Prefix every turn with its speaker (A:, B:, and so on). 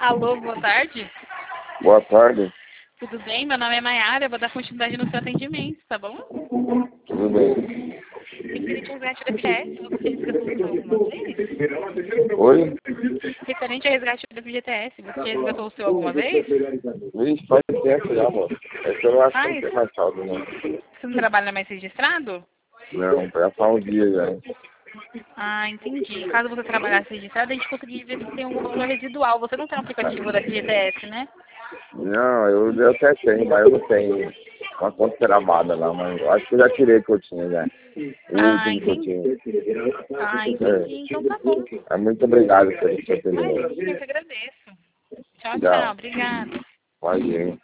A: Alô, boa tarde.
B: Boa tarde.
A: Tudo bem? Meu nome é Maiara, eu vou dar continuidade no seu atendimento, tá bom?
B: Tudo bem?
A: Referente ao resgate do FGTS, você já resgatou o seu alguma vez?
B: Oi?
A: Referente ao resgate do FGTS, você já resgatou o seu alguma vez?
B: Vixe, faz tempo já, amor. É que eu acho que não tem mais saldo, não.
A: Você não trabalha mais registrado?
B: Não, já faz um dia já.
A: Ah, entendi. Caso você trabalhasse registrado, a gente conseguiria ver se tem algum valor residual. Você não tem um aplicativo da FGTS, né?
B: Não, eu até tenho, mas eu não tenho uma conta gravada lá, mas eu acho que eu já tirei que eu tinha já. O
A: Ah,
B: último que eu
A: entendi.
B: tinha.
A: Ah, entendi. Então tá bom.
B: Muito obrigado pelo seu
A: Mas
B: atendimento.
A: eu que agradeço. Tchau, tchau.
B: Tchau.
A: Obrigada.
B: Pode ir.